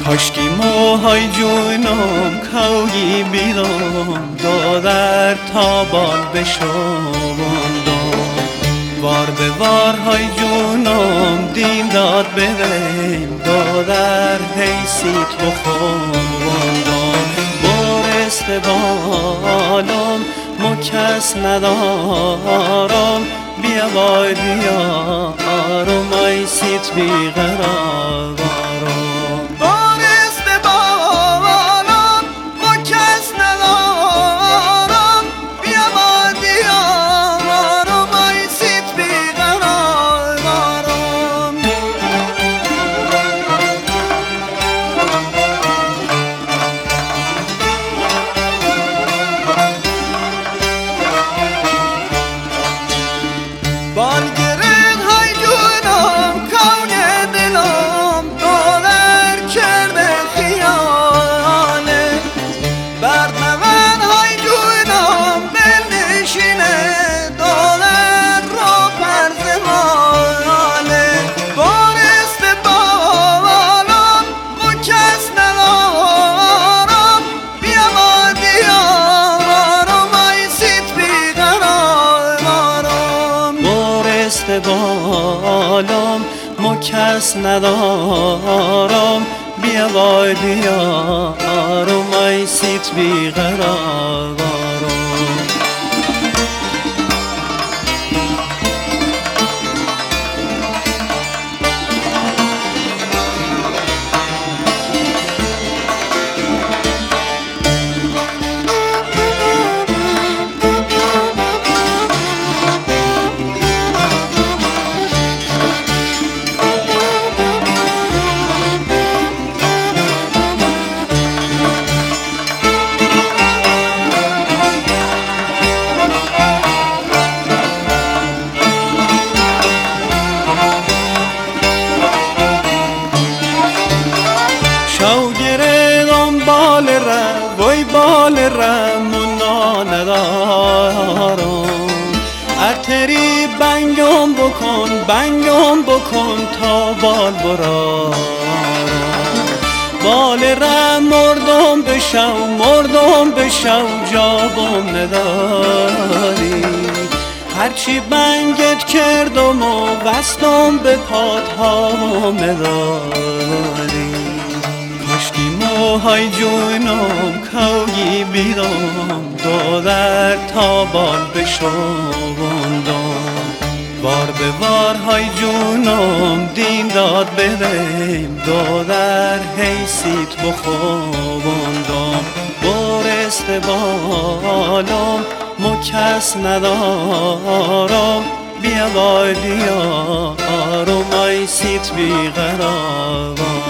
کاشکی موهای جونم کوی بیرم دادر تابان بشوندم وار به وارهای جونم دین داد بریم دادر حیثیت بخوندم برست بالم مکس ندارم بیا وای بیارم ایسیت بیقرارم بالگرد های جونم کون دلم دولر کرده خیاله برنون های جونم بنشینه دولر را پرزماله بارست بالم مکس ندارم بیا ما دیارم ایسیت بیقرارم بالم مکس ندارم بیا وای بیارم ایسیت بیقرارم شو گردم بال ره وای بال ره منا ندارم ارتری بنگم بکن تا بال برارم بال ره مردم بشو جابم نداری هرچی بنگت کردم و وستم به پات هامم نداری کاشکی موهای جونم کوی بیرم دادر تابان بشوندم وار به وارهای جونم دین داد بریم دادر حیثیت بخوندم برست بالم مکس ندارم بیا وای بیارم ایسیت بیقرارم